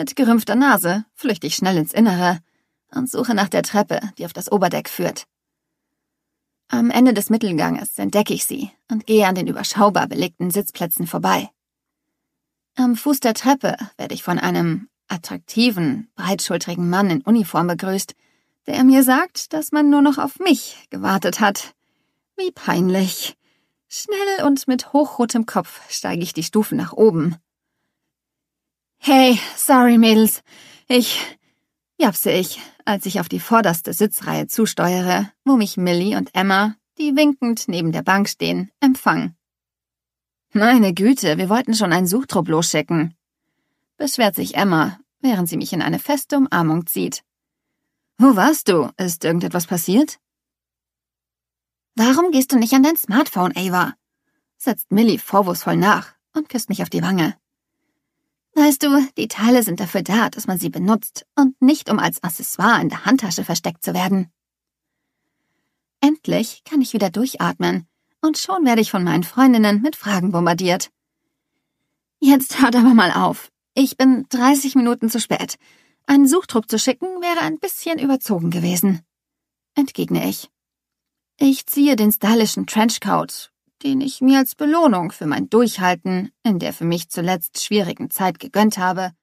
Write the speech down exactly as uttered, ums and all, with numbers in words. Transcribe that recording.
Mit gerümpfter Nase flüchte ich schnell ins Innere und suche nach der Treppe, die auf das Oberdeck führt. Am Ende des Mittelganges entdecke ich sie und gehe an den überschaubar belegten Sitzplätzen vorbei. Am Fuß der Treppe werde ich von einem attraktiven, breitschultrigen Mann in Uniform begrüßt, der mir sagt, dass man nur noch auf mich gewartet hat. Wie peinlich. Schnell und mit hochrotem Kopf steige ich die Stufen nach oben. »Hey, sorry, Mädels. Ich...« japse ich, als ich auf die vorderste Sitzreihe zusteuere, wo mich Millie und Emma, die winkend neben der Bank stehen, empfangen. »Meine Güte, wir wollten schon einen Suchtrupp losschicken«, beschwert sich Emma, während sie mich in eine feste Umarmung zieht. »Wo warst du? Ist irgendetwas passiert?« »Warum gehst du nicht an dein Smartphone, Ava?« setzt Millie vorwurfsvoll nach und küsst mich auf die Wange. »Weißt du, die Teile sind dafür da, dass man sie benutzt und nicht, um als Accessoire in der Handtasche versteckt zu werden.« Endlich kann ich wieder durchatmen und schon werde ich von meinen Freundinnen mit Fragen bombardiert. »Jetzt hört aber mal auf. Ich bin dreißig Minuten zu spät. Einen Suchtrupp zu schicken wäre ein bisschen überzogen gewesen«, entgegne ich. Ich ziehe den stylischen Trenchcoat, den ich mir als Belohnung für mein Durchhalten in der für mich zuletzt schwierigen Zeit gegönnt habe,